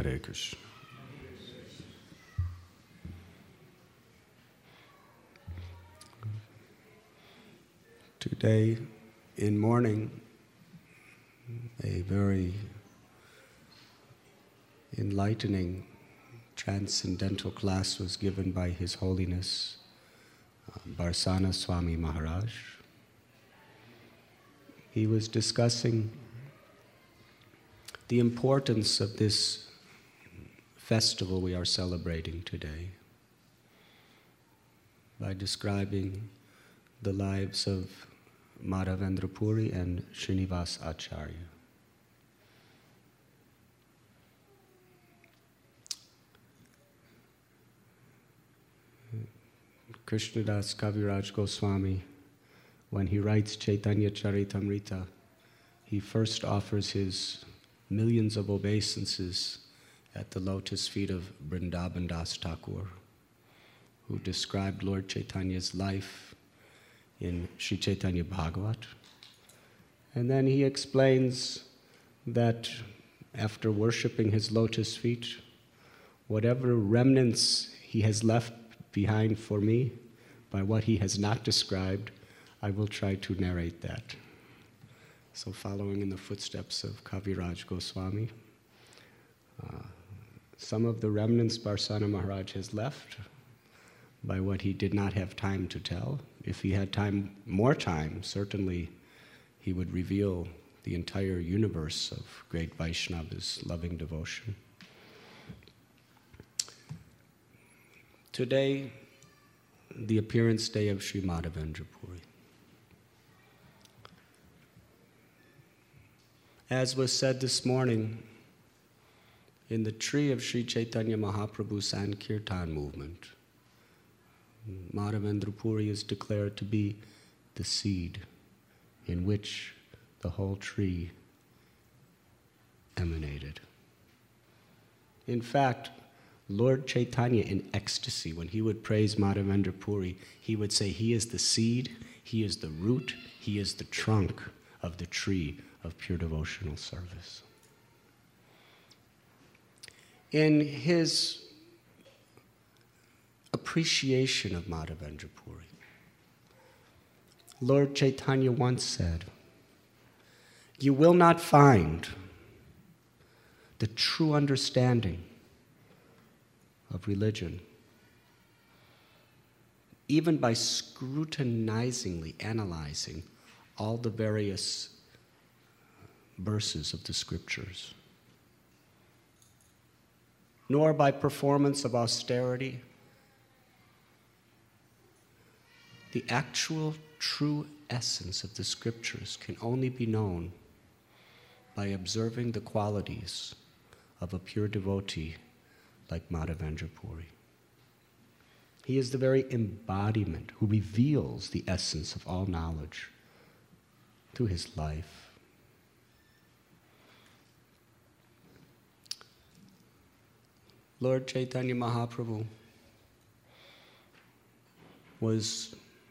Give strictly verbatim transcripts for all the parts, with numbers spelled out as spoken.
Hare Krishna. Today, in morning, a very enlightening transcendental class was given by His Holiness uh, Barsana Swami Maharaj. He was discussing the importance of this festival we are celebrating today by describing the lives of Madhavendra Puri and Srinivas Acharya. Krishnadas Kaviraj Goswami, when he writes Chaitanya Charitamrita, he first offers his millions of obeisances at the lotus feet of Vrindavan Das Thakur, who described Lord Chaitanya's life in Sri Chaitanya Bhagavat. And then he explains that after worshipping his lotus feet, whatever remnants he has left behind for me by what he has not described, I will try to narrate that. So following in the footsteps of Kaviraj Goswami, uh, some of the remnants Barsana Maharaj has left by what he did not have time to tell. If he had time, more time, certainly he would reveal the entire universe of great Vaishnava's loving devotion. Today, the appearance day of Sri Madhavendra Puri. As was said this morning, in the tree of Sri Chaitanya Mahaprabhu's Sankirtan movement, Madhavendra Puri is declared to be the seed in which the whole tree emanated. In fact, Lord Chaitanya in ecstasy, when he would praise Madhavendra Puri, he would say he is the seed, he is the root, he is the trunk of the tree of pure devotional service. In his appreciation of Madhavendra Puri, Lord Chaitanya once said, "You will not find the true understanding of religion even by scrutinizingly analyzing all the various verses of the scriptures, nor by performance of austerity. The actual true essence of the scriptures can only be known by observing the qualities of a pure devotee like Madhavendra Puri. He is the very embodiment who reveals the essence of all knowledge through his life. Lord Chaitanya Mahaprabhu was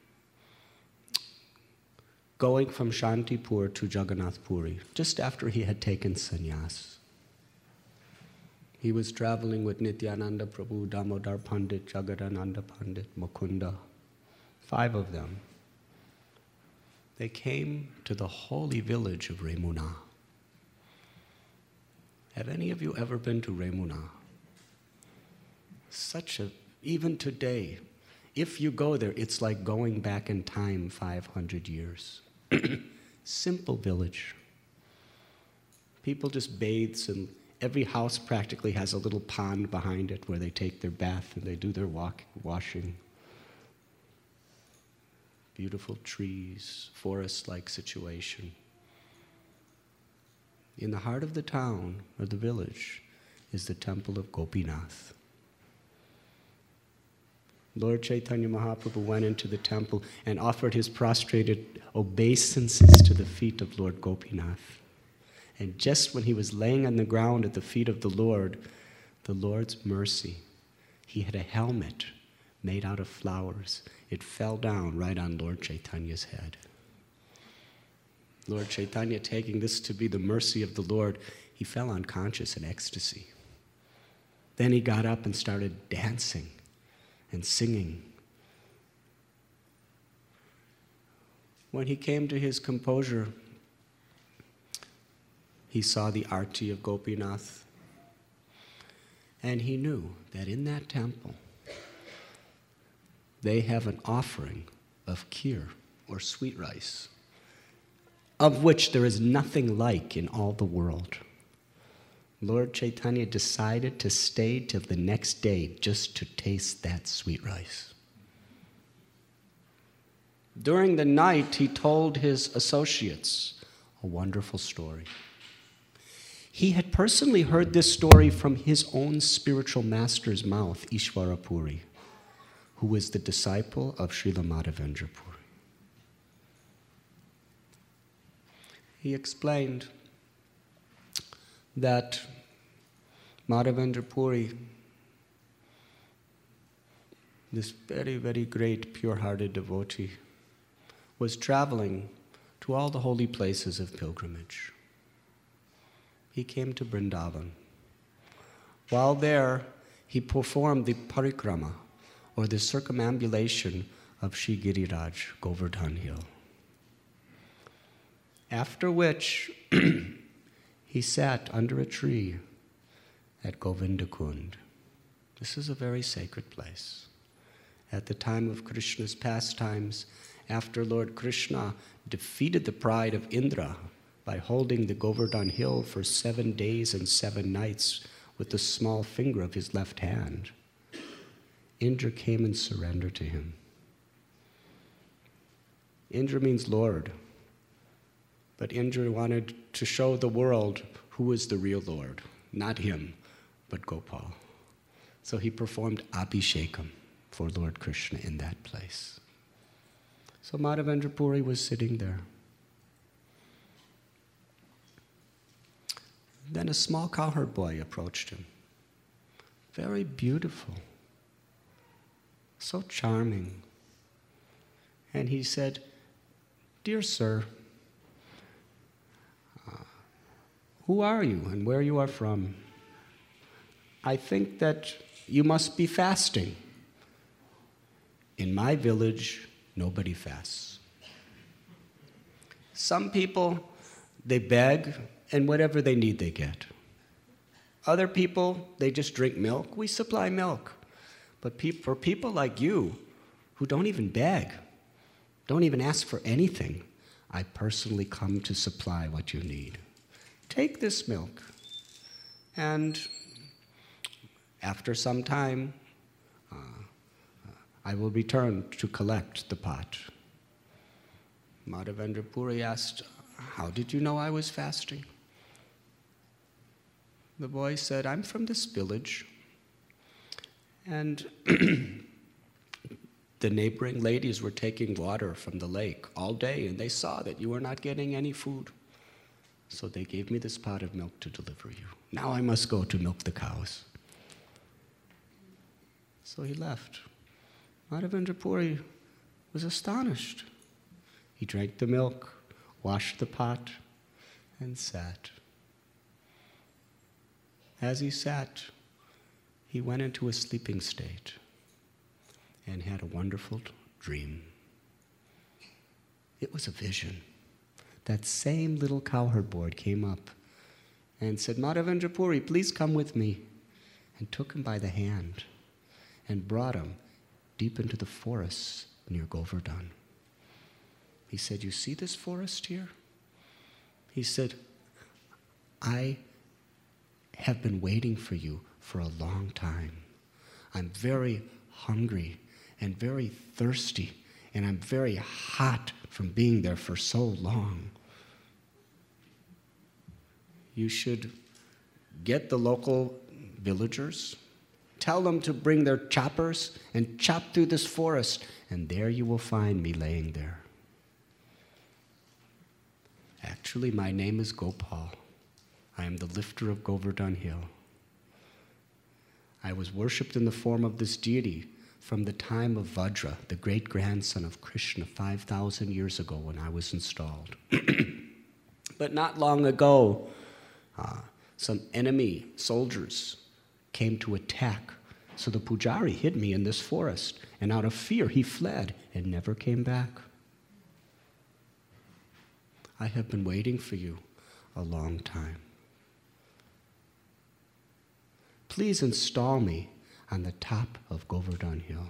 going from Shantipur to Jagannath Puri just after he had taken sannyas. He was traveling with Nityananda Prabhu, Damodar Pandit, Jagadananda Pandit, Mukunda, five of them. They came to the holy village of Remuna. Have any of you ever been to Remuna? Such a, even today, if you go there, it's like going back in time five hundred years. Simple village. People just bathe, and every house practically has a little pond behind it where they take their bath and they do their walk, washing. Beautiful trees, forest-like situation. In the heart of the town, or the village, is the temple of Gopinath. Lord Chaitanya Mahaprabhu went into the temple and offered his prostrated obeisances to the feet of Lord Gopinath. And just when he was laying on the ground at the feet of the Lord, the Lord's mercy, he had a helmet made out of flowers. It fell down right on Lord Chaitanya's head. Lord Chaitanya, taking this to be the mercy of the Lord, he fell unconscious in ecstasy. Then he got up and started dancing and singing. When he came to his composure, he saw the arti of Gopinath, and he knew that in that temple, they have an offering of kheer, or sweet rice, of which there is nothing like in all the world. Lord Chaitanya decided to stay till the next day just to taste that sweet rice. During the night, he told his associates a wonderful story. He had personally heard this story from his own spiritual master's mouth, Ishvara Puri, who was the disciple of Srila Madhavendra Puri. He explained that Madhavendra Puri, this very, very great, pure-hearted devotee, was traveling to all the holy places of pilgrimage. He came to Vrindavan. While there, he performed the parikrama, or the circumambulation of Shri Giriraj, Govardhan Hill. After which, he sat under a tree at Govindakund. This is a very sacred place. At the time of Krishna's pastimes, after Lord Krishna defeated the pride of Indra by holding the Govardhan Hill for seven days and seven nights with the small finger of his left hand, Indra came and surrendered to him. Indra means Lord, but Indra wanted to show the world who was the real Lord, not him, but Gopal. So he performed Abhishekam for Lord Krishna in that place. So Madhavendra Puri was sitting there. Then a small cowherd boy approached him. Very beautiful, so charming. And he said, "Dear sir, uh, who are you and where you are from? I think that you must be fasting. In my village, nobody fasts. Some people, they beg, and whatever they need, they get. Other people, they just drink milk. We supply milk. But pe- for people like you, who don't even beg, don't even ask for anything, I personally come to supply what you need. Take this milk, and after some time, uh, I will return to collect the pot." Madhavendra Puri asked, "How did you know I was fasting?" The boy said, "I'm from this village, and the neighboring ladies were taking water from the lake all day, and they saw that you were not getting any food. So they gave me this pot of milk to deliver you. Now I must go to milk the cows." So he left. Madhavendra Puri was astonished. He drank the milk, washed the pot, and sat. As he sat, he went into a sleeping state and had a wonderful dream. It was a vision. That same little cowherd boy came up and said, "Madhavendra Puri, please come with me," and took him by the hand and brought him deep into the forest near Govardhan. He said, "You see this forest here?" He said, "I have been waiting for you for a long time. I'm very hungry and very thirsty, and I'm very hot from being there for so long. You should get the local villagers, tell them to bring their choppers and chop through this forest, and there you will find me laying there. Actually, my name is Gopal. I am the lifter of Govardhan Hill. I was worshipped in the form of this deity from the time of Vajra, the great-grandson of Krishna, five thousand years ago when I was installed. But not long ago, uh, some enemy soldiers came to attack. So the pujari hid me in this forest, and out of fear he fled and never came back. I have been waiting for you a long time. Please install me on the top of Govardhan Hill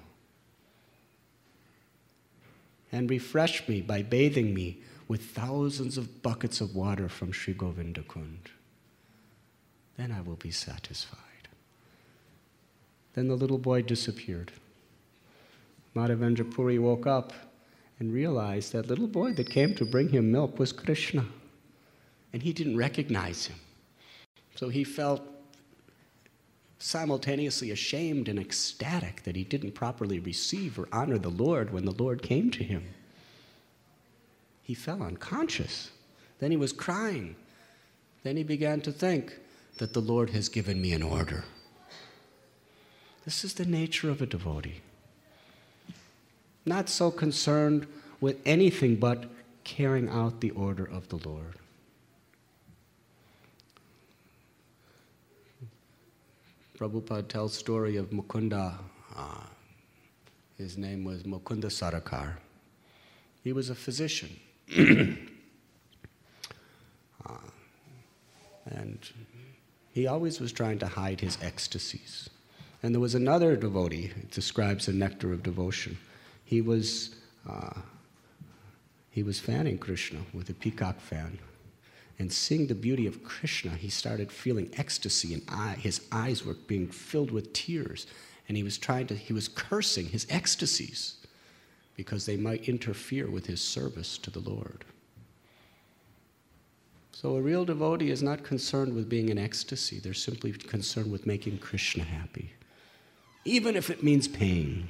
and refresh me by bathing me with thousands of buckets of water from Sri Govinda Kund. Then I will be satisfied. Then the little boy disappeared. Madhavendra Puri woke up and realized that little boy that came to bring him milk was Krishna, and he didn't recognize him. So he felt simultaneously ashamed and ecstatic that he didn't properly receive or honor the Lord when the Lord came to him. He fell unconscious. Then he was crying. Then he began to think that the Lord has given me an order. This is the nature of a devotee. Not so concerned with anything but carrying out the order of the Lord. Prabhupada tells the story of Mukunda. Uh, his name was Mukunda Sarakar. He was a physician. uh, and he always was trying to hide his ecstasies. And there was another devotee, it describes the nectar of devotion. He was, uh, he was fanning Krishna with a peacock fan. And seeing the beauty of Krishna, he started feeling ecstasy, and eye, his eyes were being filled with tears. And he was trying to, he was cursing his ecstasies because they might interfere with his service to the Lord. So a real devotee is not concerned with being in ecstasy. They're simply concerned with making Krishna happy, even if it means pain.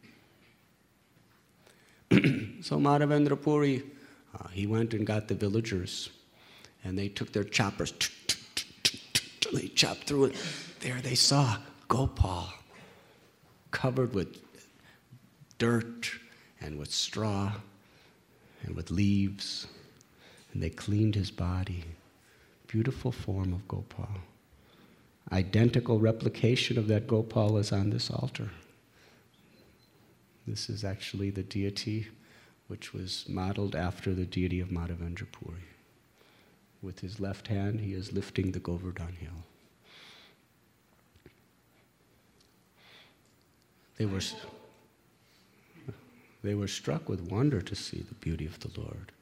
So Madhavendra Puri, uh, he went and got the villagers, and they took their choppers, they chopped through it. There they saw Gopal, covered with dirt and with straw and with leaves, and they cleaned his body. Beautiful form of Gopal. Identical replication of that Gopal is on this altar. This is actually the deity which was modeled after the deity of Madhavendra Puri. With his left hand, he is lifting the Govardhan Hill. They were, they were struck with wonder to see the beauty of the Lord.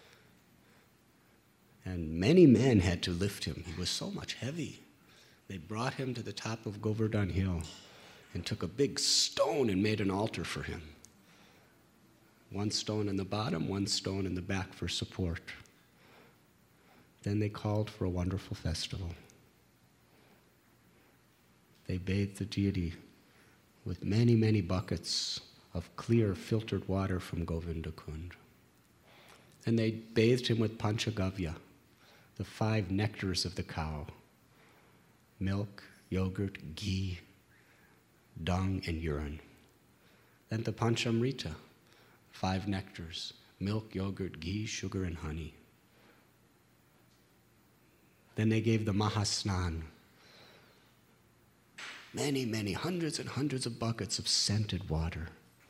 And many men had to lift him. He was so much heavy. They brought him to the top of Govardhan Hill and took a big stone and made an altar for him. One stone in the bottom, one stone in the back for support. Then they called for a wonderful festival. They bathed the deity with many, many buckets of clear, filtered water from Govinda Kund. And they bathed him with Panchagavya, the five nectars of the cow: milk, yogurt, ghee, dung, and urine. Then the Panchamrita, five nectars: milk, yogurt, ghee, sugar, and honey. Then they gave the Mahasnan, many, many, hundreds and hundreds of buckets of scented water.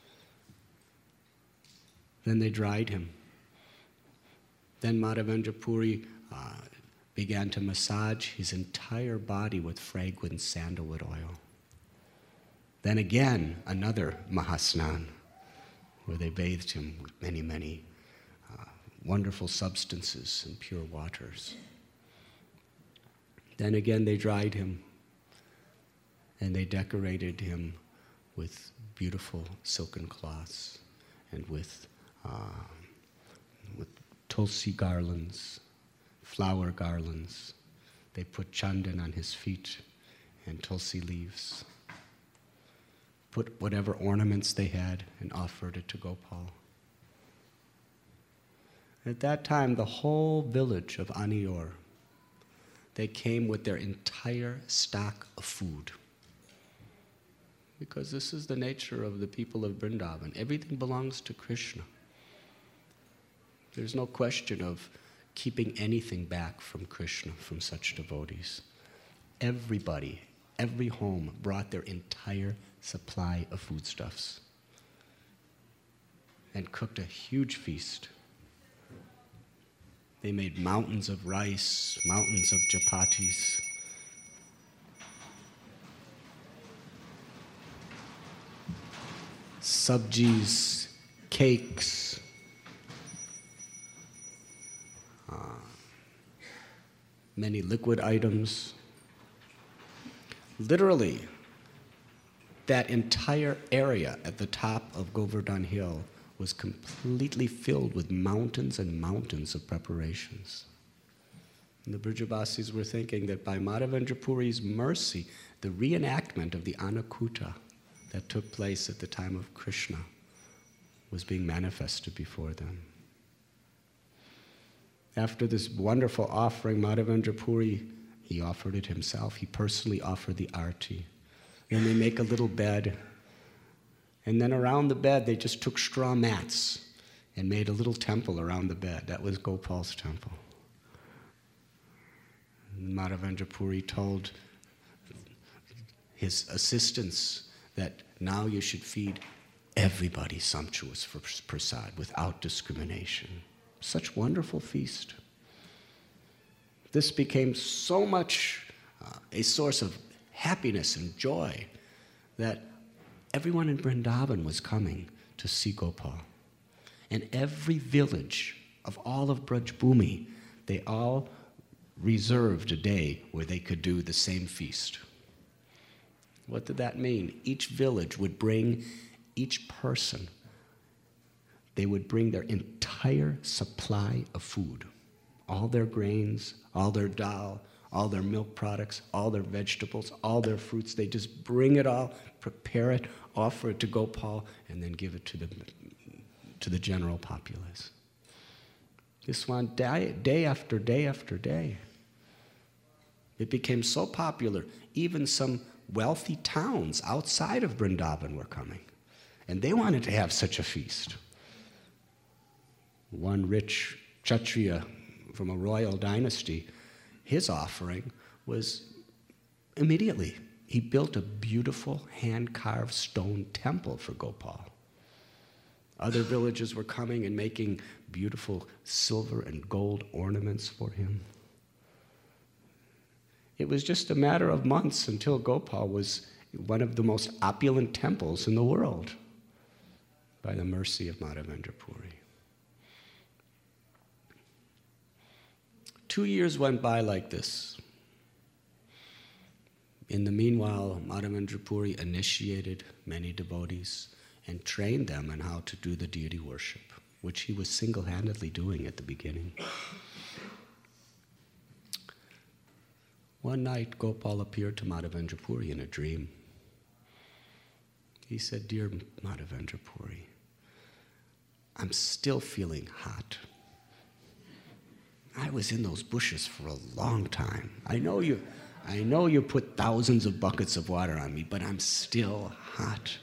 Then they dried him. Then Madhavendra Puri uh, began to massage his entire body with fragrant sandalwood oil. Then again, another Mahasnan, where they bathed him with many, many uh, wonderful substances and pure waters. Then again they dried him, and they decorated him with beautiful silken cloths and with, uh, with tulsi garlands, flower garlands. They put chandan on his feet and tulsi leaves, put whatever ornaments they had and offered it to Gopal. At that time, the whole village of Anior, they came with their entire stock of food. Because this is the nature of the people of Vrindavan. Everything belongs to Krishna. There's no question of keeping anything back from Krishna, from such devotees. Everybody, every home brought their entire supply of foodstuffs and cooked a huge feast. They made mountains of rice, mountains of chapatis. Sabjis, cakes, uh, many liquid items. Literally, that entire area at the top of Govardhan Hill was completely filled with mountains and mountains of preparations. And the Brijabasis were thinking that by Madhavendra Puri's mercy, the reenactment of the Annakuta that took place at the time of Krishna was being manifested before them. After this wonderful offering, Madhavendra Puri, he offered it himself. He personally offered the arti. Then they make a little bed. And then around the bed, they just took straw mats and made a little temple around the bed. That was Gopal's temple. And Madhavendra Puri told his assistants that now you should feed everybody sumptuous for prasad without discrimination. Such wonderful feast. This became so much uh, a source of happiness and joy that everyone in Vrindavan was coming to see Gopal. And every village of all of Braj Bhumi, they all reserved a day where they could do the same feast. What did that mean? Each village would bring each person, they would bring their entire supply of food. All their grains, all their dal, all their milk products, all their vegetables, all their fruits. They just bring it all, prepare it, offer it to Gopal, and then give it to the, to the general populace. This went day, day after day after day. It became so popular, even some wealthy towns outside of Vrindavan were coming. And they wanted to have such a feast. One rich Kshatriya from a royal dynasty, his offering was immediately, he built a beautiful hand-carved stone temple for Gopal. Other villages were coming and making beautiful silver and gold ornaments for him. It was just a matter of months until Gopal was one of the most opulent temples in the world by the mercy of Madhavendra Puri. Two years went by like this. In the meanwhile, Madhavendra Puri initiated many devotees and trained them on how to do the deity worship, which he was single-handedly doing at the beginning. One night, Gopal appeared to Madhavendra Puri in a dream. He said, "Dear Madhavendra Puri, I'm still feeling hot. I was in those bushes for a long time. I know you, I know you put thousands of buckets of water on me, but I'm still hot.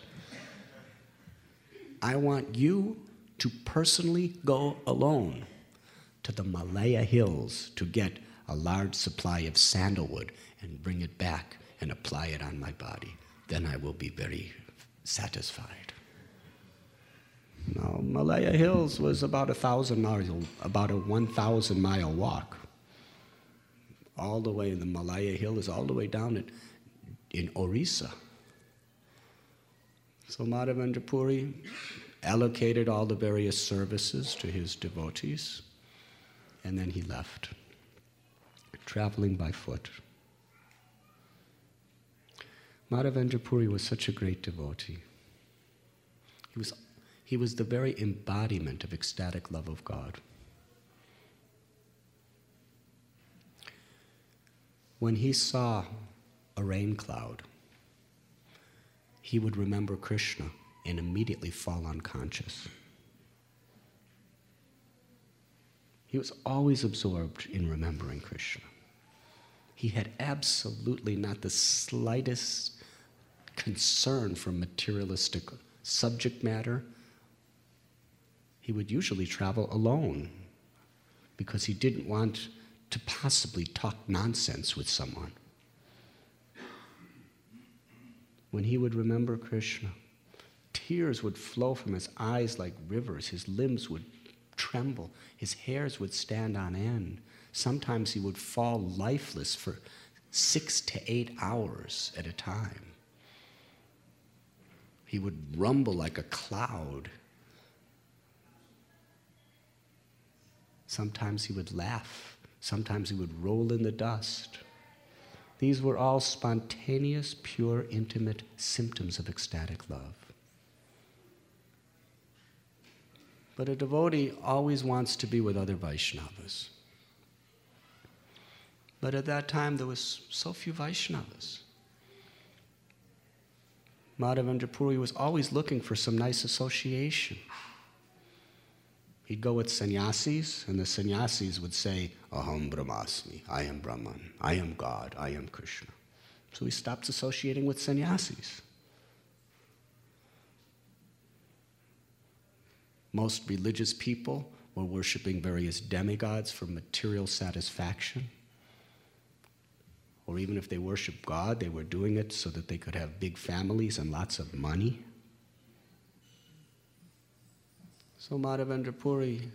I want you to personally go alone to the Malaya Hills to get a large supply of sandalwood and bring it back and apply it on my body. Then I will be very satisfied." Now, Malaya Hills was about a thousand miles, about a one thousand mile walk. All the way in the Malaya Hill is all the way down in, in Orissa. So Madhavendra Puri allocated all the various services to his devotees, and then he left, traveling by foot. Madhavendra Puri was such a great devotee. He was He was the very embodiment of ecstatic love of God. When he saw a rain cloud, he would remember Krishna and immediately fall unconscious. He was always absorbed in remembering Krishna. He had absolutely not the slightest concern for materialistic subject matter. He would usually travel alone because he didn't want to possibly talk nonsense with someone. when he would remember Krishna, tears would flow from his eyes like rivers, his limbs would tremble, his hairs would stand on end. Sometimes he would fall lifeless for six to eight hours at a time. He would rumble like a cloud. Sometimes he would laugh. Sometimes he would roll in the dust. These were all spontaneous, pure, intimate symptoms of ecstatic love. But a devotee always wants to be with other Vaishnavas. But at that time, there was so few Vaishnavas. Madhavendra Puri was always looking for some nice association. He'd go with sannyasis, and the sannyasis would say, Aham Brahmasmi, I am Brahman, I am God, I am Krishna. So he stopped associating with sannyasis. Most religious people were worshiping various demigods for material satisfaction. Or even if they worshiped God, they were doing it so that they could have big families and lots of money. So Madhavendra Puri,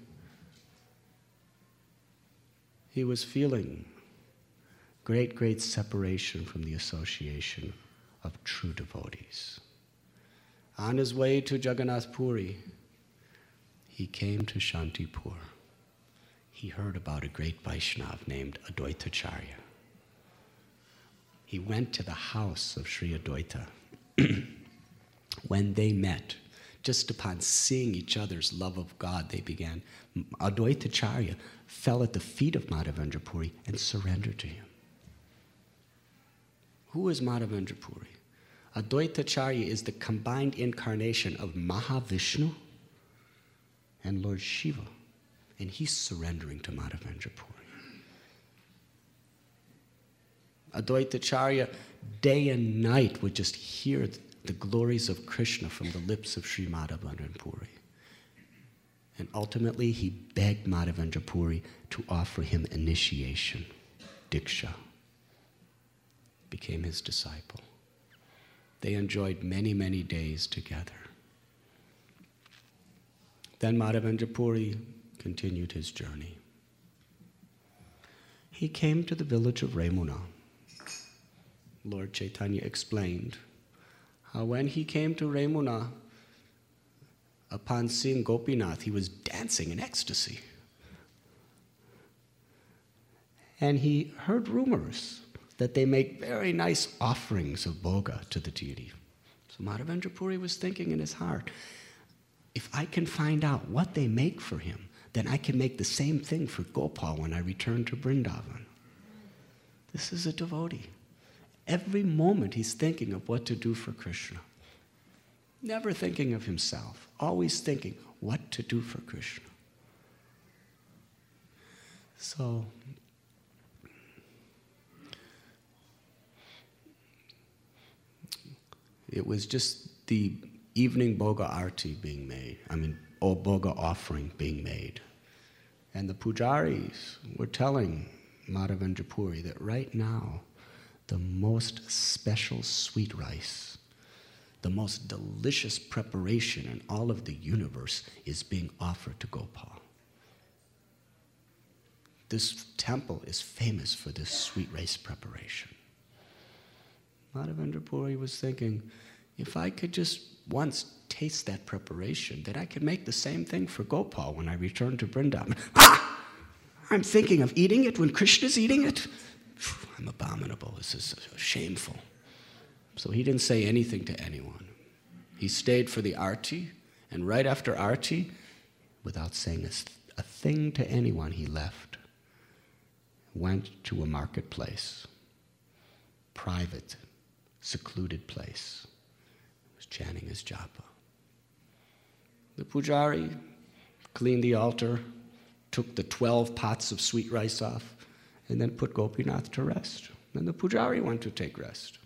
he was feeling great, great separation from the association of true devotees. On his way to Jagannath Puri, he came to Shantipur. He heard about a great Vaishnava named Advaitacharya. He went to the house of Sri Advaita. When they met, just upon seeing each other's love of God, they began. Advaitacharya fell at the feet of Madhavendra Puri and surrendered to him. Who is Madhavendra Puri? Advaitacharya is the combined incarnation of Mahavishnu and Lord Shiva, and he's surrendering to Madhavendra Puri. Advaitacharya, day and night, would just hear the glories of Krishna from the lips of Sri Madhavendra Puri. And ultimately, he begged Madhavendra Puri to offer him initiation, Diksha. Became his disciple. They enjoyed many, many days together. Then Madhavendra Puri continued his journey. He came to the village of Remuna. Lord Chaitanya explained how when he came to Remuna, upon seeing Gopinath, he was dancing in ecstasy. And he heard rumors that they make very nice offerings of bhoga to the deity. So Madhavendra Puri was thinking in his heart, if I can find out what they make for him, then I can make the same thing for Gopal when I return to Vrindavan. This is a devotee. Every moment he's thinking of what to do for Krishna. Never thinking of himself, always thinking what to do for Krishna. So, it was just the evening Bhoga Arti being made, I mean, or Bhoga offering being made. And the pujaris were telling Madhavendra Puri that right now, the most special sweet rice, the most delicious preparation in all of the universe is being offered to Gopal. This temple is famous for this sweet rice preparation. Madhavendra Puri was thinking, if I could just once taste that preparation, then I could make the same thing for Gopal when I return to Vrindavan. Ah! I'm thinking of eating it when Krishna's eating it? I'm abominable. This is shameful. So he didn't say anything to anyone. He stayed for the arti, and right after arti, without saying a, a thing to anyone, he left. Went to a marketplace, private, secluded place. He was chanting his japa. The pujari cleaned the altar, took the twelve pots of sweet rice off, and then put Gopinath to rest. Then the pujari went to take rest.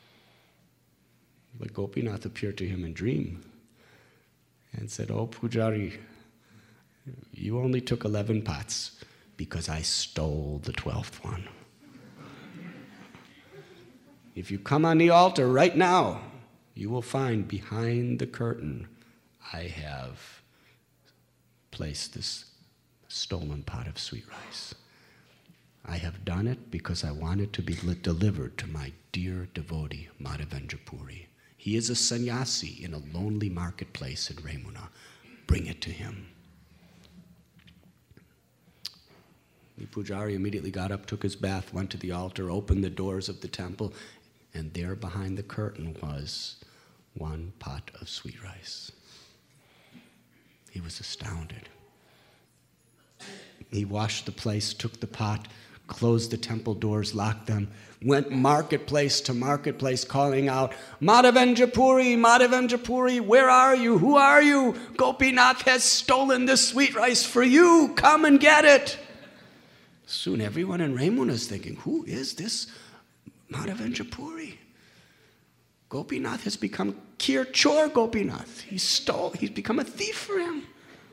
But Gopinath appeared to him in dream and said, "Oh, pujari, you only took eleven pots because I stole the twelfth one. If you come on the altar right now you will find behind the curtain I have placed this stolen pot of sweet rice. I have done it because I want it to be delivered to my dear devotee, Madhavendra Puri. He is a sannyasi in a lonely marketplace in Ramuna. Bring it to him. The pujari immediately got up, took his bath, went to the altar, opened the doors of the temple, and there behind the curtain was one pot of sweet rice. He was astounded. He washed the place, took the pot, closed the temple doors, locked them, went marketplace to marketplace calling out, Madhavendra Puri, Madhavendra Puri, where are you? Who are you? Gopinath has stolen this sweet rice for you. Come and get it. Soon everyone in Ramuna is thinking, who is this Madhavendra Puri? Gopinath has become Kir Chor Gopinath. He stole, he's become a thief for him.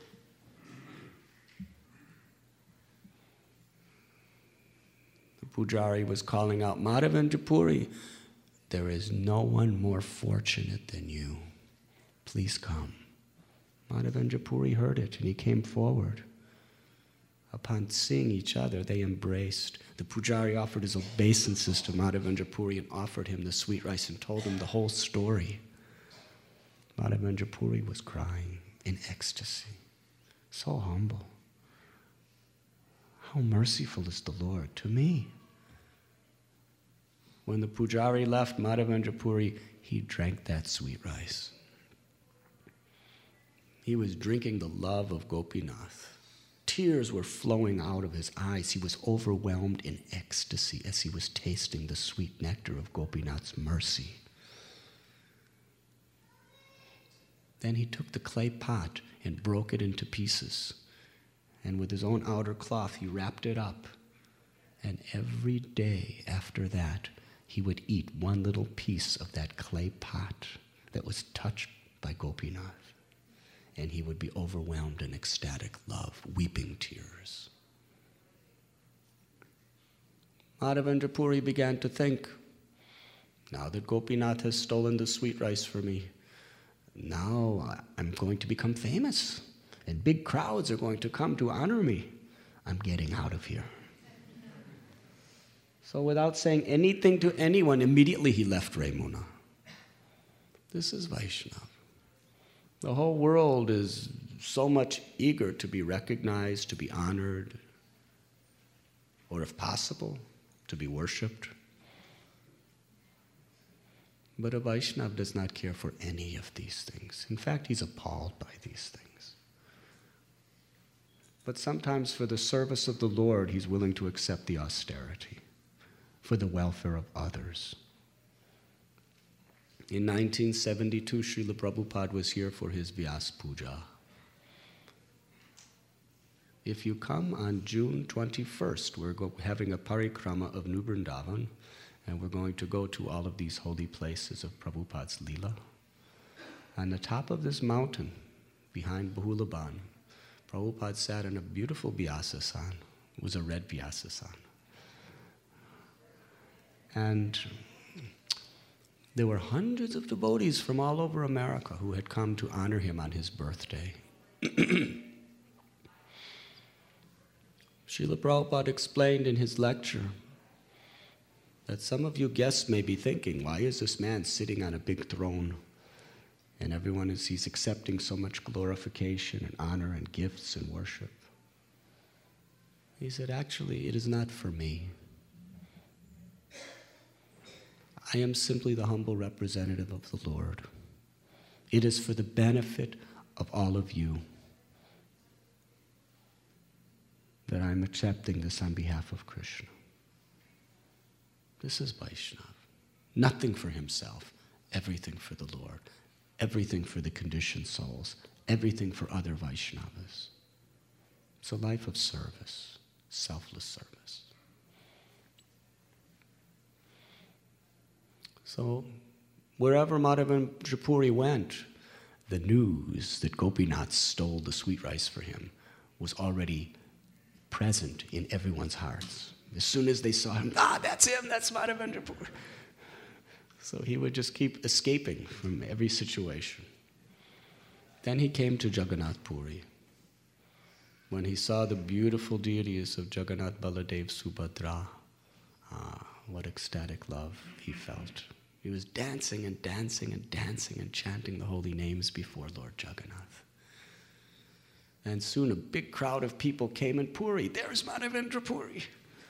The pujari was calling out, Madhavendra Puri, there is no one more fortunate than you. Please come. Madhavendra Puri heard it and he came forward. Upon seeing each other, they embraced. The pujari offered his obeisances to Madhavendra Puri and offered him the sweet rice and told him the whole story. Madhavendra Puri was crying in ecstasy. So humble. How merciful is the Lord to me. When the pujari left Madhavendra Puri, he drank that sweet rice. He was drinking the love of Gopinath. Tears were flowing out of his eyes. He was overwhelmed in ecstasy as he was tasting the sweet nectar of Gopinath's mercy. Then he took the clay pot and broke it into pieces. And with his own outer cloth, he wrapped it up. And every day after that, he would eat one little piece of that clay pot that was touched by Gopinath. And he would be overwhelmed in ecstatic love, weeping tears. Madhavendra Puri began to think, now that Gopinath has stolen the sweet rice for me, now I'm going to become famous, and big crowds are going to come to honor me. I'm getting out of here. So without saying anything to anyone, immediately he left Ramuna. This is Vaishnava. The whole world is so much eager to be recognized, to be honored, or if possible, to be worshipped. But a Vaishnava does not care for any of these things. In fact, he's appalled by these things. But sometimes for the service of the Lord, he's willing to accept the austerity for the welfare of others. In nineteen seventy-two, Srila Prabhupada was here for his Vyas Puja. If you come on June twenty-first, we're go- having a parikrama of New Vrindavan, and we're going to go to all of these holy places of Prabhupada's Leela. On the top of this mountain, behind Bahulaban, Prabhupada sat in a beautiful Vyasasan. It was a red Vyasasan. And there were hundreds of devotees from all over America who had come to honor him on his birthday. Srila Prabhupada explained in his lecture that some of you guests may be thinking, why is this man sitting on a big throne and everyone is he's accepting so much glorification and honor and gifts and worship? He said, actually, it is not for me. I am simply the humble representative of the Lord. It is for the benefit of all of you that I'm accepting this on behalf of Krishna. This is Vaishnava. Nothing for himself, everything for the Lord, everything for the conditioned souls, everything for other Vaishnavas. It's a life of service, selfless service. So, wherever Madhavendra Puri went, the news that Gopinath stole the sweet rice for him was already present in everyone's hearts. As soon as they saw him, ah, that's him, that's Madhavendra Puri. So he would just keep escaping from every situation. Then he came to Jagannath Puri. When he saw the beautiful deities of Jagannath, Baladev, Subhadra, ah, what ecstatic love he felt. He was dancing and dancing and dancing and chanting the holy names before Lord Jagannath. And soon a big crowd of people came in Puri. There's Madhavendra Puri.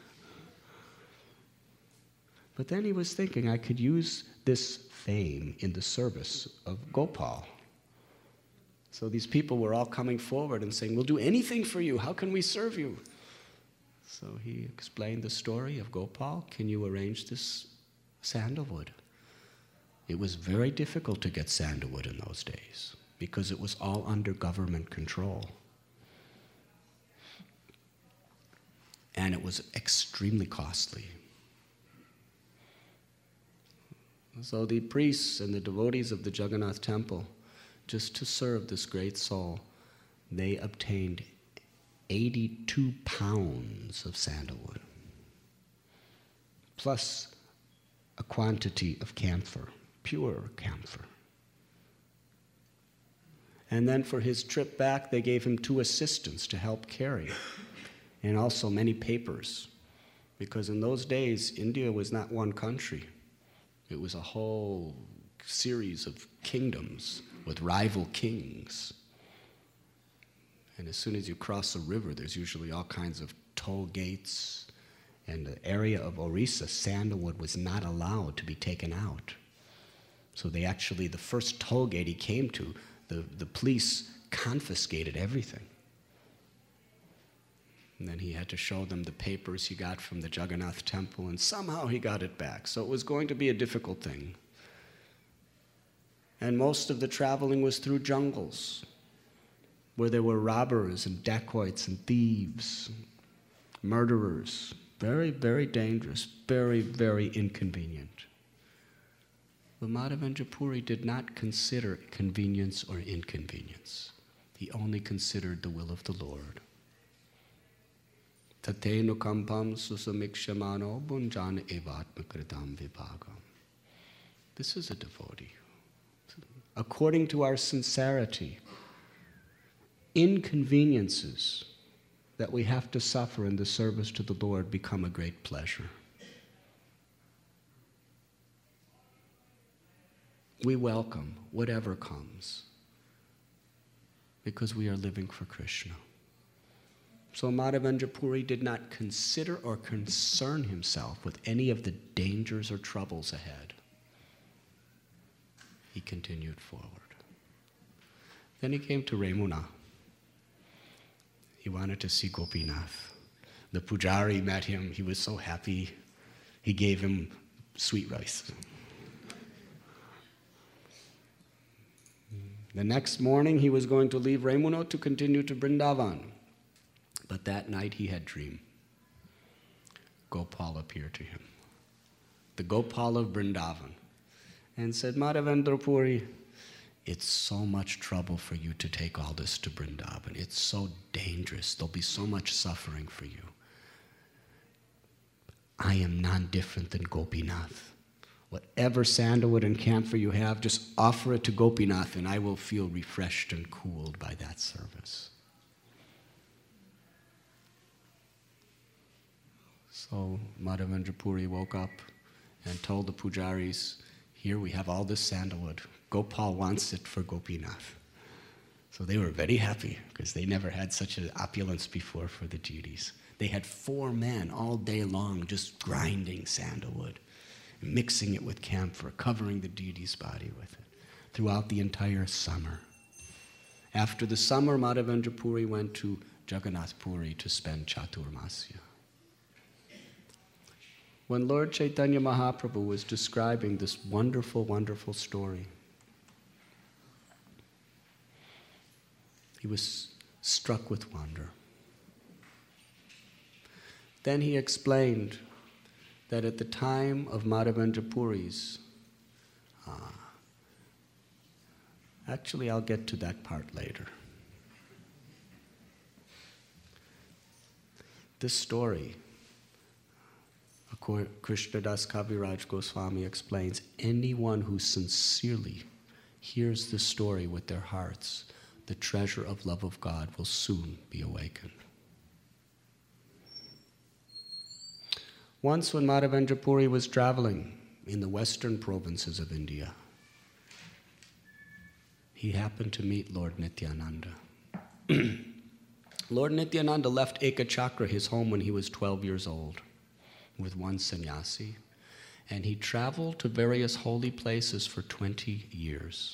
But then he was thinking, I could use this fame in the service of Gopal. So these people were all coming forward and saying, we'll do anything for you. How can we serve you? So he explained the story of Gopal. Can you arrange this sandalwood? It was very difficult to get sandalwood in those days because it was all under government control. And it was extremely costly. So the priests and the devotees of the Jagannath temple, just to serve this great soul, they obtained eighty-two pounds of sandalwood, plus a quantity of camphor, pure camphor. And then for his trip back, they gave him two assistants to help carry, and also many papers, because in those days, India was not one country. It was a whole series of kingdoms with rival kings. And as soon as you cross a river, there's usually all kinds of toll gates. And the area of Orissa, sandalwood was not allowed to be taken out. So they actually, the first toll gate he came to, the, the police confiscated everything. And then he had to show them the papers he got from the Jagannath temple, and somehow he got it back. So it was going to be a difficult thing. And most of the traveling was through jungles, where there were robbers and dacoits and thieves, murderers. Very, very dangerous, very, very inconvenient. But Madhavendra Puri did not consider convenience or inconvenience. He only considered the will of the Lord. Tatenu kampam susamikshamano bunjana evatmakritam vibhagam. This is a devotee. According to our sincerity, inconveniences that we have to suffer in the service to the Lord become a great pleasure. We welcome whatever comes because we are living for Krishna. So Madhavendra Puri did not consider or concern himself with any of the dangers or troubles ahead. He continued forward. Then he came to Remuna. He wanted to see Gopinath. The pujari met him. He was so happy. He gave him sweet rice. The next morning, he was going to leave Remuna to continue to Vrindavan. But that night he had a dream. Gopal appeared to him, the Gopal of Vrindavan, and said, Madhavendra Puri, it's so much trouble for you to take all this to Vrindavan. It's so dangerous. There'll be so much suffering for you. I am none different than Gopinath. Whatever sandalwood and camphor you have, just offer it to Gopinath, and I will feel refreshed and cooled by that service. So Madhavendra Puri woke up and told the pujaris, here we have all this sandalwood. Gopal wants it for Gopinath. So they were very happy because they never had such an opulence before for the deities. They had four men all day long just grinding sandalwood, mixing it with camphor, covering the deity's body with it throughout the entire summer. After the summer, Madhavendra Puri went to Jagannath Puri to spend Chaturmasya. When Lord Chaitanya Mahaprabhu was describing this wonderful, wonderful story, he was struck with wonder. Then he explained that at the time of Madhavendra Puri's, uh, actually I'll get to that part later. This story, Krishnadas Kaviraj Goswami explains, anyone who sincerely hears the story with their hearts, the treasure of love of God will soon be awakened. Once when Madhavendra Puri was traveling in the western provinces of India, he happened to meet Lord Nityananda. Lord Nityananda left Ekachakra, his home, when he was twelve years old, with one sannyasi, and he traveled to various holy places for twenty years.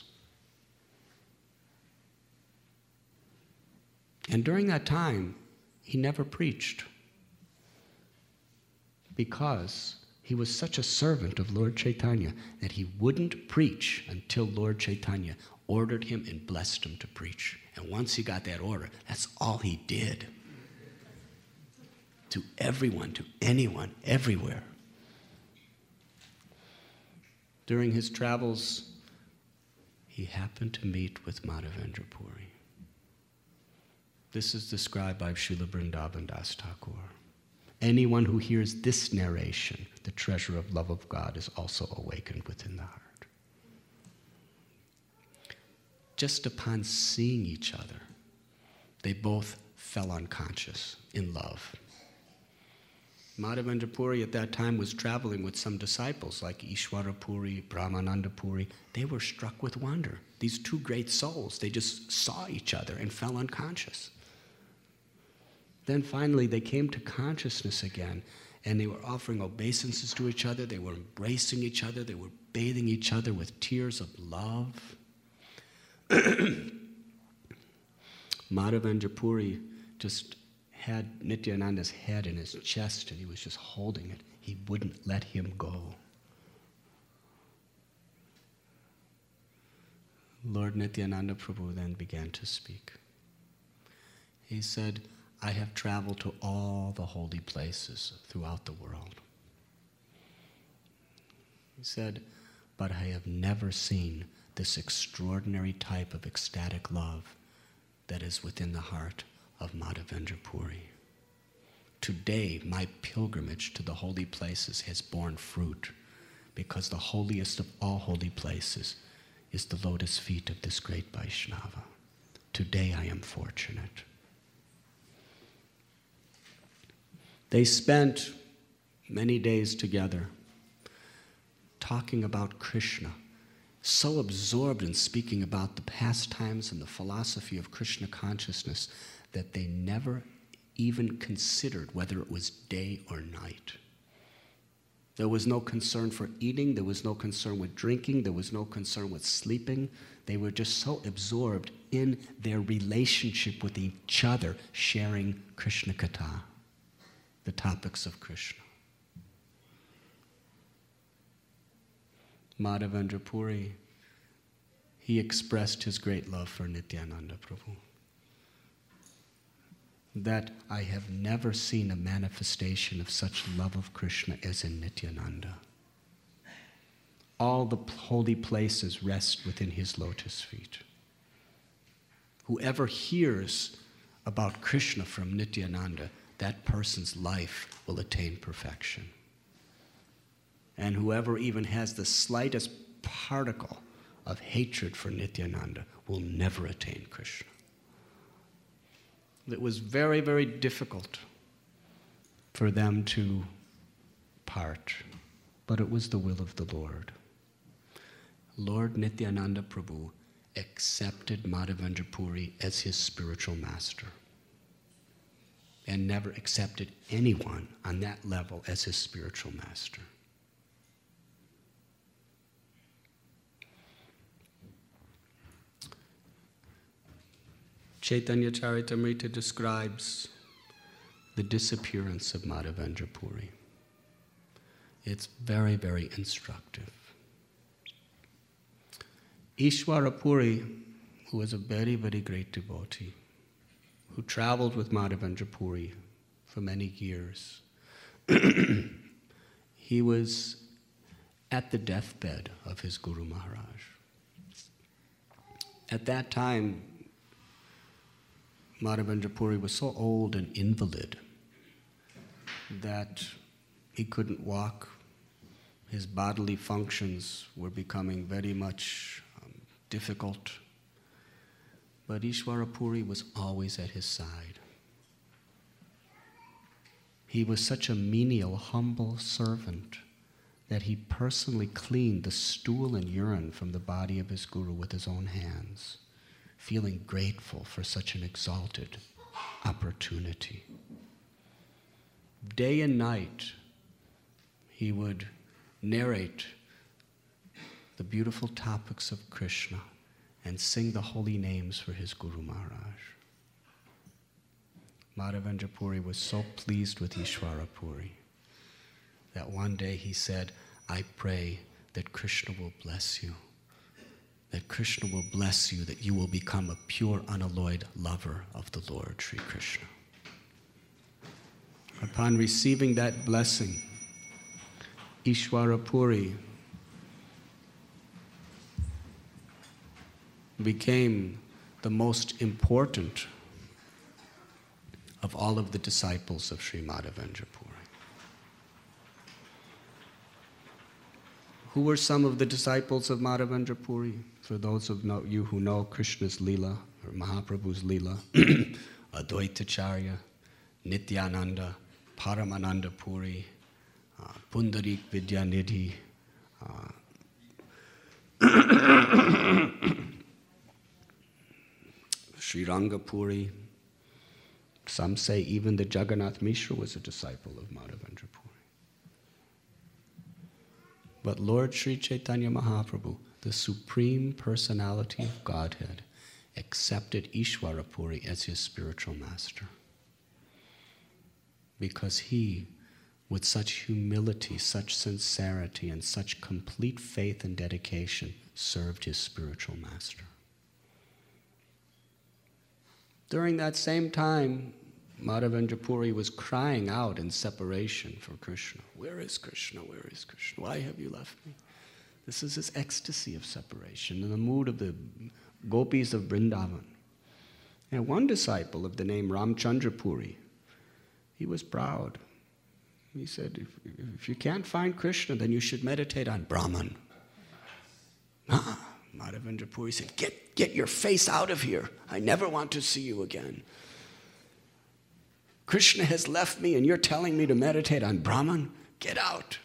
And during that time, he never preached, because he was such a servant of Lord Chaitanya that he wouldn't preach until Lord Chaitanya ordered him and blessed him to preach. And once he got that order, that's all he did. To everyone, to anyone, everywhere. During his travels, he happened to meet with Madhavendra Puri. This is described by Srila Vrindavan Das Thakur. Anyone who hears this narration, the treasure of love of God, is also awakened within the heart. Just upon seeing each other, they both fell unconscious in love. Madhavendra Puri at that time was traveling with some disciples like Ishwara Puri, Brahmananda Puri. They were struck with wonder. These two great souls, they just saw each other and fell unconscious. Then finally they came to consciousness again, and they were offering obeisances to each other, they were embracing each other, they were bathing each other with tears of love. Madhavendra Puri just had Nityananda's head in his chest and he was just holding it. He wouldn't let him go. Lord Nityananda Prabhu then began to speak. He said, I have traveled to all the holy places throughout the world. He said, but I have never seen this extraordinary type of ecstatic love that is within the heart of Madhavendra Puri. Today, my pilgrimage to the holy places has borne fruit, because the holiest of all holy places is the lotus feet of this great Vaishnava. Today I am fortunate. They spent many days together talking about Krishna, so absorbed in speaking about the pastimes and the philosophy of Krishna consciousness that they never even considered whether it was day or night. There was no concern for eating, there was no concern with drinking, there was no concern with sleeping. They were just so absorbed in their relationship with each other, sharing Krishna Katha, the topics of Krishna. Madhavendra Puri, he expressed his great love for Nityananda Prabhu. That I have never seen a manifestation of such love of Krishna as in Nityananda. All the holy places rest within his lotus feet. Whoever hears about Krishna from Nityananda, that person's life will attain perfection. And whoever even has the slightest particle of hatred for Nityananda will never attain Krishna. It was very, very difficult for them to part, but it was the will of the Lord. Lord Nityananda Prabhu accepted Madhavendra Puri as his spiritual master and never accepted anyone on that level as his spiritual master. Chaitanya Charitamrita describes the disappearance of Madhavendra Puri. It's very, very instructive. Ishwara Puri, who was a very, very great devotee, who traveled with Madhavendra Puri for many years, he was at the deathbed of his Guru Maharaj. At that time, Madhavendra Puri was so old and invalid that He couldn't walk. His bodily functions were becoming very much um, difficult. But Ishwara Puri was always at his side. He was such a menial, humble servant that he personally cleaned the stool and urine from the body of his guru with his own hands, feeling grateful for such an exalted opportunity. Day and night, he would narrate the beautiful topics of Krishna and sing the holy names for his Guru Maharaj. Madhavendra Puri was so pleased with Ishwara Puri that one day he said, I pray that Krishna will bless you, that Krishna will bless you, that you will become a pure, unalloyed lover of the Lord Sri Krishna. Upon receiving that blessing, Ishwara Puri became the most important of all of the disciples of Sri Madhavendra Puri. Who were some of the disciples of Madhavendra Puri? For those of you who know Krishna's Leela, or Mahaprabhu's Leela, Advaitacharya, Nityananda, Paramananda Puri, uh, Pundarik Vidyanidhi, uh, Sri Rangapuri. Some say even the Jagannath Mishra was a disciple of Madhavendra Puri. But Lord Sri Chaitanya Mahaprabhu, the Supreme Personality of Godhead, accepted Ishwara Puri as his spiritual master. Because he, with such humility, such sincerity, and such complete faith and dedication, served his spiritual master. During that same time, Madhavendra Puri was crying out in separation for Krishna. Where is Krishna? Where is Krishna? Why have you left me? This is his ecstasy of separation, in the mood of the gopis of Vrindavan. And one disciple of the name Ramchandra Puri, he was proud. He said, if, if you can't find Krishna, then you should meditate on Brahman. Ah, Madhavendra Puri said, get, get your face out of here. I never want to see you again. Krishna has left me and you're telling me to meditate on Brahman? Get out.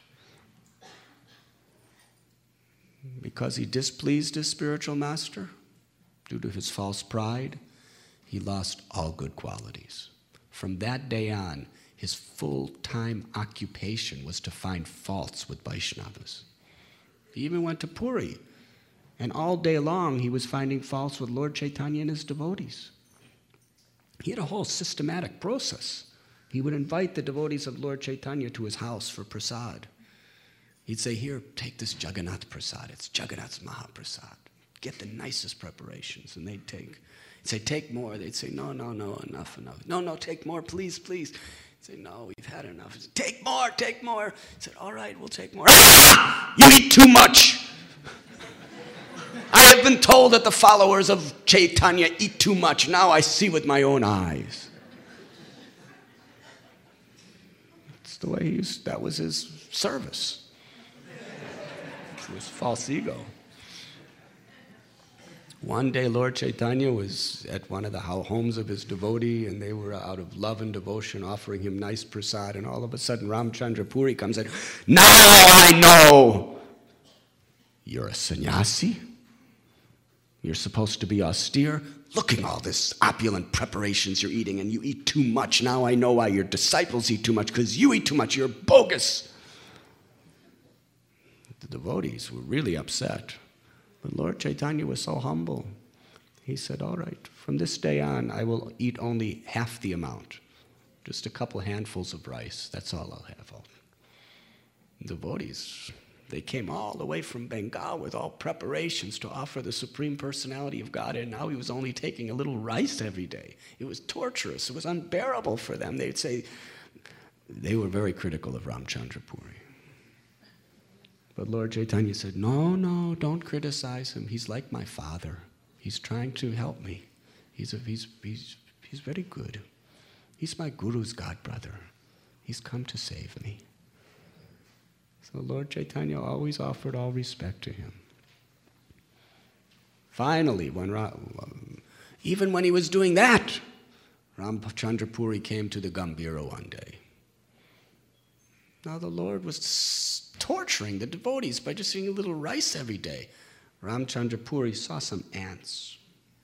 Because he displeased his spiritual master, due to his false pride, he lost all good qualities. From that day on, his full-time occupation was to find faults with Vaishnavas. He even went to Puri, and all day long he was finding faults with Lord Chaitanya and his devotees. He had a whole systematic process. He would invite the devotees of Lord Chaitanya to his house for prasad. He'd say, here, take this Jagannath prasad. It's Jagannath's Mahaprasad. Get the nicest preparations. And they'd take. He'd say, take more. They'd say, no, no, no, enough, enough. No, no, take more, please, please. He'd say, no, we've had enough. He'd say, take more, take more. He said, all right, we'll take more. You eat too much. I have been told that the followers of Chaitanya eat too much. Now I see with my own eyes. That's the way he used, that was his service. It was false ego. One day Lord Chaitanya was at one of the homes of his devotee, and they were out of love and devotion offering him nice prasad, and all of a sudden Ramchandra Puri comes in. Now I know you're a sannyasi. You're supposed to be austere. Look at all this opulent preparations you're eating, and you eat too much. Now I know why your disciples eat too much, because you eat too much. You're bogus. The devotees were really upset. But Lord Chaitanya was so humble. He said, all right, from this day on, I will eat only half the amount. Just a couple handfuls of rice. That's all I'll have. The devotees, they came all the way from Bengal with all preparations to offer the Supreme Personality of God, and now he was only taking a little rice every day. It was torturous. It was unbearable for them. They'd say, they were very critical of Ramchandra Puri. But Lord Chaitanya said, no, no, don't criticize him. He's like my father. He's trying to help me. He's, a, he's, he's, he's very good. He's my guru's godbrother. He's come to save me. So Lord Chaitanya always offered all respect to him. Finally, when Ra- even when he was doing that, Ramchandra Puri came to the Gambhira one day. Now the Lord was torturing the devotees by just eating a little rice every day. Ramchandra Puri saw some ants.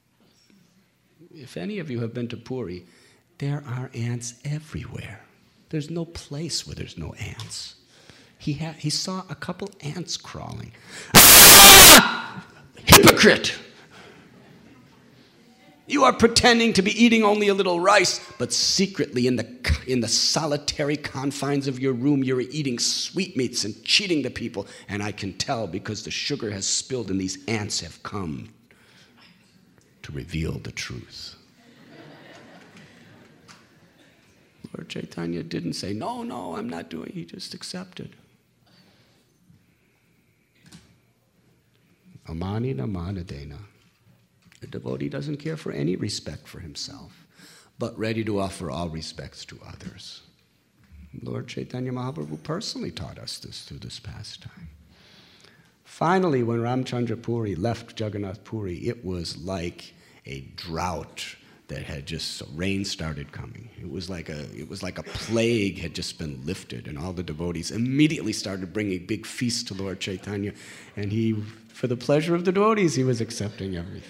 If any of you have been to Puri, there are ants everywhere. There's no place where there's no ants. He, ha- he saw a couple ants crawling. Ah! Hypocrite! You are pretending to be eating only a little rice, but secretly in the, in the solitary confines of your room, you're eating sweetmeats and cheating the people. And I can tell because the sugar has spilled and these ants have come to reveal the truth. Lord Chaitanya didn't say, no, no, I'm not doing it. He just accepted. Amani namana dena. The devotee doesn't care for any respect for himself, but ready to offer all respects to others. Lord Chaitanya Mahaprabhu personally taught us this through this pastime. Finally, when Ramchandra Puri left Jagannath Puri, it was like a drought that had just, rain started coming. It was like a, it was like a plague had just been lifted, and all the devotees immediately started bringing big feasts to Lord Chaitanya, and he, for the pleasure of the devotees, he was accepting everything.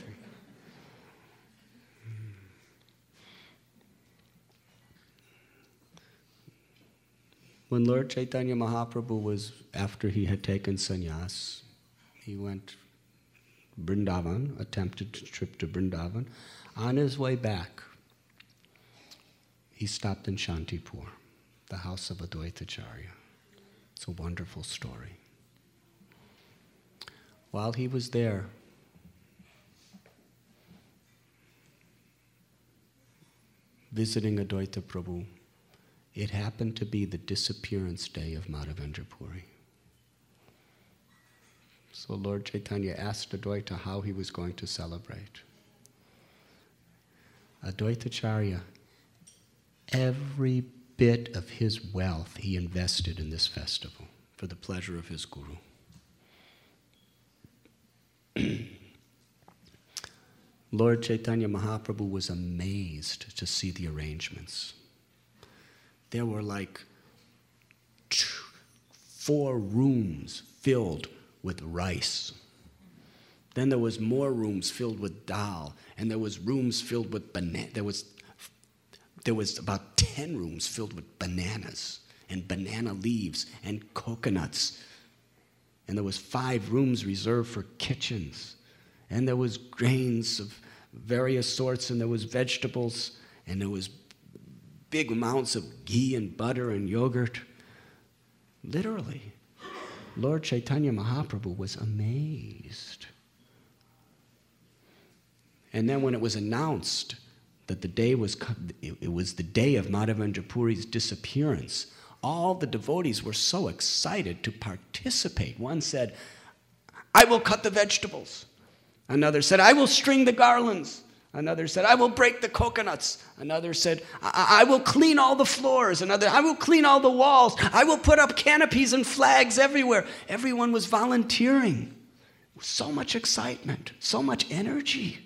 When Lord Chaitanya Mahaprabhu was, after he had taken sannyas, he went Vrindavan, attempted a trip to Vrindavan. On his way back, he stopped in Shantipur, the house of Advaitacharya. It's a wonderful story. While he was there, visiting Advaita Prabhu, it happened to be the disappearance day of Madhavendra Puri. So Lord Chaitanya asked Advaita how he was going to celebrate. Advaitacharya, every bit of his wealth he invested in this festival for the pleasure of his guru. Lord Chaitanya Mahaprabhu was amazed to see the arrangements. There were like two, four rooms filled with rice. Then there was more rooms filled with dal, and there was rooms filled with banana. There was there was about ten rooms filled with bananas and banana leaves and coconuts. And there was five rooms reserved for kitchens. And there was grains of various sorts, and there was vegetables, and there was big amounts of ghee and butter and yogurt. Literally, Lord Chaitanya Mahaprabhu was amazed. And then when it was announced that the day was, it was the day of Madhavendra Puri's disappearance, all the devotees were so excited to participate. One said, I will cut the vegetables. Another said, I will string the garlands. Another said, I will break the coconuts. Another said, I, I will clean all the floors. Another, I will clean all the walls. I will put up canopies and flags everywhere. Everyone was volunteering. So much excitement, so much energy.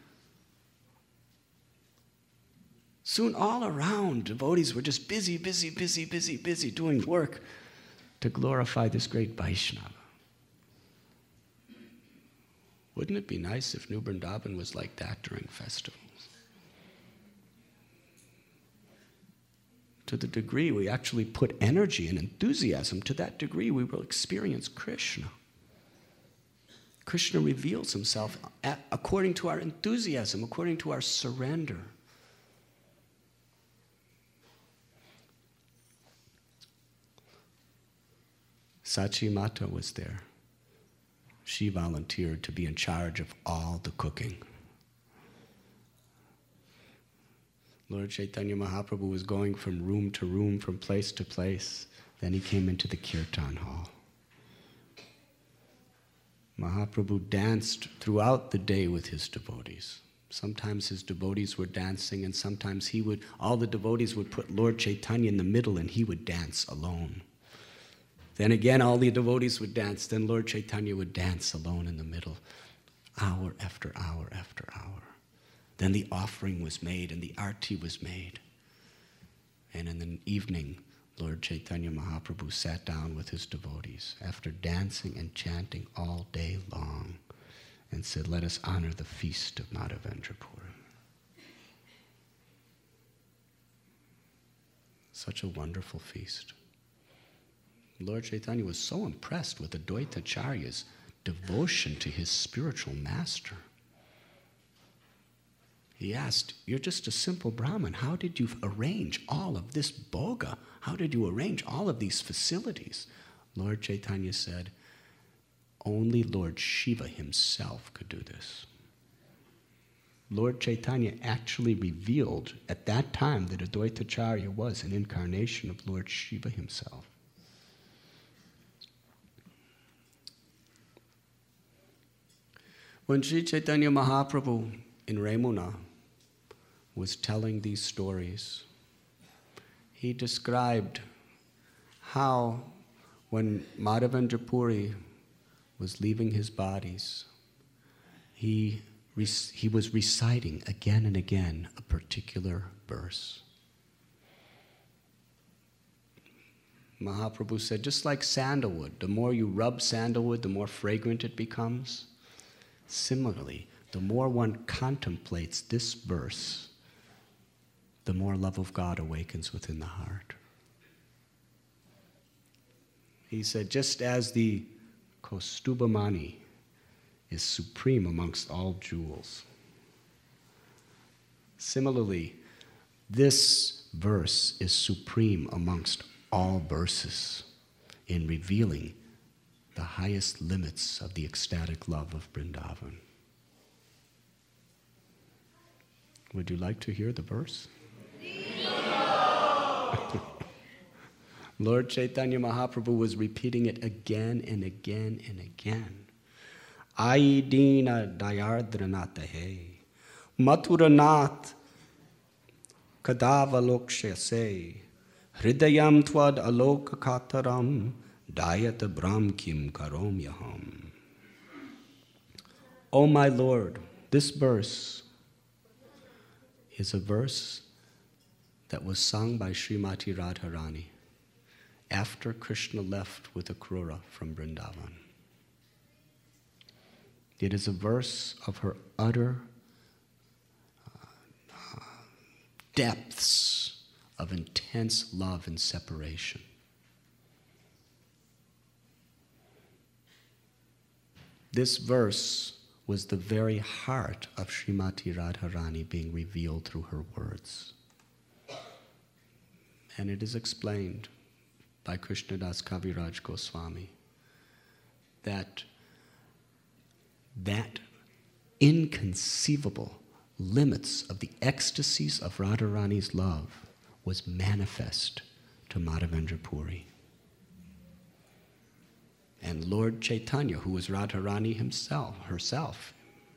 Soon all around, devotees were just busy, busy, busy, busy, busy doing work to glorify this great Vaishnava. Wouldn't it be nice if New Vrindavan was like that during festivals? To the degree we actually put energy and enthusiasm, to that degree we will experience Krishna. Krishna reveals himself at, according to our enthusiasm, according to our surrender. Sachi Mata was there. She volunteered to be in charge of all the cooking. Lord Chaitanya Mahaprabhu was going from room to room, from place to place. Then he came into the kirtan hall. Mahaprabhu danced throughout the day with his devotees. Sometimes his devotees were dancing, and sometimes he would, all the devotees would put Lord Chaitanya in the middle and he would dance alone. Then again, all the devotees would dance. Then Lord Chaitanya would dance alone in the middle, hour after hour after hour. Then the offering was made and the arti was made. And in the evening, Lord Chaitanya Mahaprabhu sat down with his devotees after dancing and chanting all day long and said, let us honor the feast of Madhavendra Puri. Such a wonderful feast. Lord Chaitanya was so impressed with Advaita Acharya's devotion to his spiritual master. He asked, you're just a simple Brahmin. How did you arrange all of this bhoga? How did you arrange all of these facilities? Lord Chaitanya said, only Lord Shiva himself could do this. Lord Chaitanya actually revealed at that time that Advaita Acharya was an incarnation of Lord Shiva himself. When Sri Chaitanya Mahaprabhu in Ramuna was telling these stories, he described how when Madhavendra Puri was leaving his bodies, he, he was reciting again and again a particular verse. Mahaprabhu said, just like sandalwood, the more you rub sandalwood, the more fragrant it becomes. Similarly, the more one contemplates this verse, the more love of God awakens within the heart. He said, just as the Kaustubhamani is supreme amongst all jewels, similarly, this verse is supreme amongst all verses in revealing the highest limits of the ecstatic love of Vrindavan. Would you like to hear the verse? Lord Chaitanya Mahaprabhu was repeating it again and again and again. Ai dina dayardranata he, maturanath kadavaloksha se, hridayam twad aloka kataram, dayata brahm kim karomyaham. O my Lord, this verse is a verse that was sung by Srimati Radharani after Krishna left with Akrura from Vrindavan. It is a verse of her utter uh, depths of intense love and separation. This verse was the very heart of Srimati Radharani being revealed through her words. And it is explained by Krishnadas Kaviraj Goswami that that inconceivable limits of the ecstasies of Radharani's love was manifest to Madhavendra Puri. And Lord Chaitanya, who was Radharani himself, herself,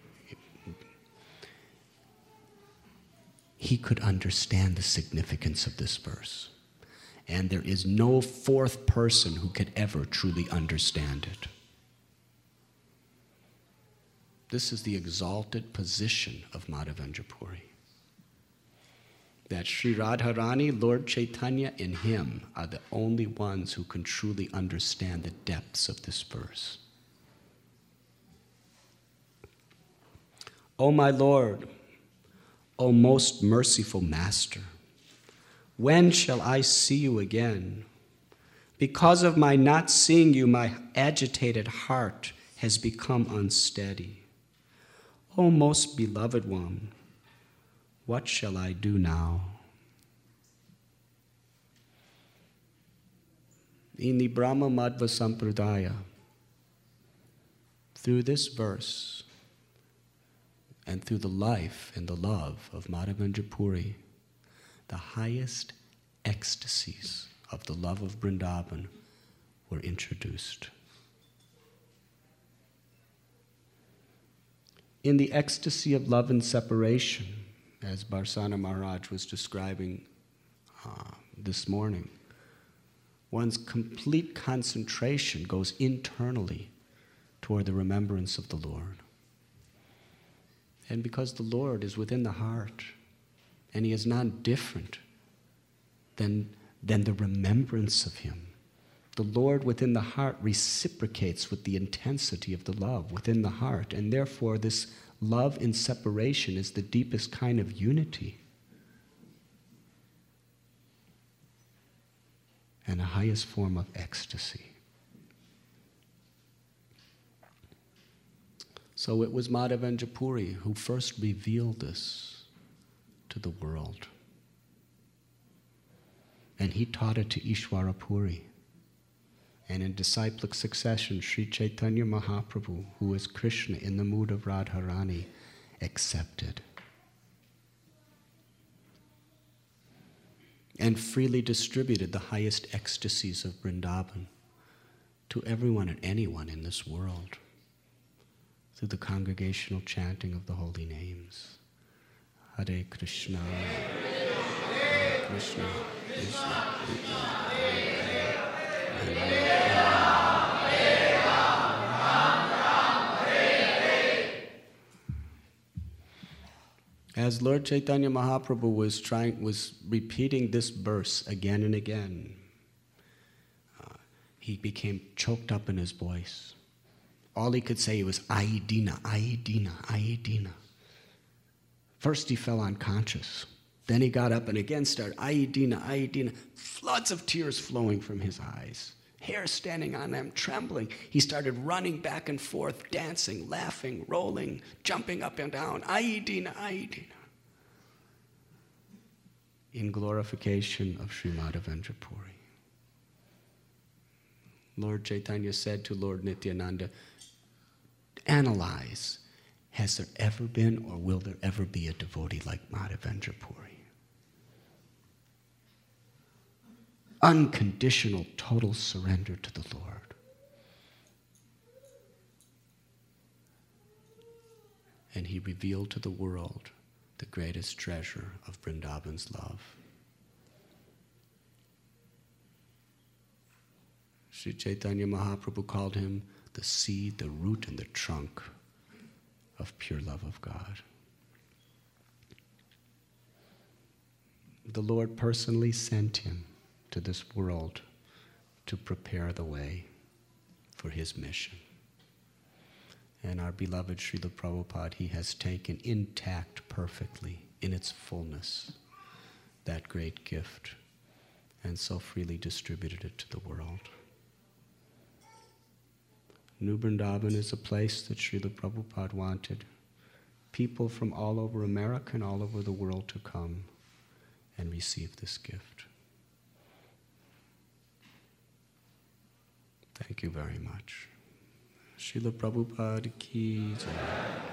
he could understand the significance of this verse. And there is no fourth person who could ever truly understand it. This is the exalted position of Madhavendra Puri. That Sri Radharani, Lord Chaitanya, and him are the only ones who can truly understand the depths of this verse. O my Lord, O most merciful Master, when shall I see you again? Because of my not seeing you, my agitated heart has become unsteady. O most beloved one, what shall I do now? In the Brahma Madhva Sampradaya, through this verse and through the life and the love of Madhavendra Puri, the highest ecstasies of the love of Vrindavan were introduced. In the ecstasy of love and separation, as Barsana Maharaj was describing uh, this morning, one's complete concentration goes internally toward the remembrance of the Lord. And because the Lord is within the heart, and he is not different than, than the remembrance of him, the Lord within the heart reciprocates with the intensity of the love within the heart, and therefore this love in separation is the deepest kind of unity and the highest form of ecstasy. So it was Madhavendra Puri who first revealed this to the world. And he taught it to Ishwara Puri. And in disciplic succession, Sri Chaitanya Mahaprabhu, who is Krishna in the mood of Radharani, accepted and freely distributed the highest ecstasies of Vrindavan to everyone and anyone in this world through the congregational chanting of the holy names. Hare Krishna, Hare Krishna, Krishna, Krishna, Hare Hare. As Lord Chaitanya Mahaprabhu was trying, was repeating this verse again and again, uh, he became choked up in his voice. All he could say was, Ai Dina, Ai Dina, Ai Dina. First he fell unconscious. Then he got up and again started, Ai Dina, Ai Dina. Floods of tears flowing from his eyes. Hair standing on them, trembling. He started running back and forth, dancing, laughing, rolling, jumping up and down. Ai Dina, Ai Dina. In glorification of Sri Madhavendra Puri. Lord Chaitanya said to Lord Nityananda, analyze, has there ever been or will there ever be a devotee like Madhavendra Puri? Unconditional, total surrender to the Lord. And he revealed to the world the greatest treasure of Vrindavan's love. Sri Chaitanya Mahaprabhu called him the seed, the root, and the trunk of pure love of God. The Lord personally sent him to this world to prepare the way for his mission. And our beloved Srila Prabhupada, he has taken intact perfectly in its fullness that great gift and so freely distributed it to the world. New Vrindavan is a place that Srila Prabhupada wanted people from all over America and all over the world to come and receive this gift. Thank you very much. Srila Prabhupada ki jai.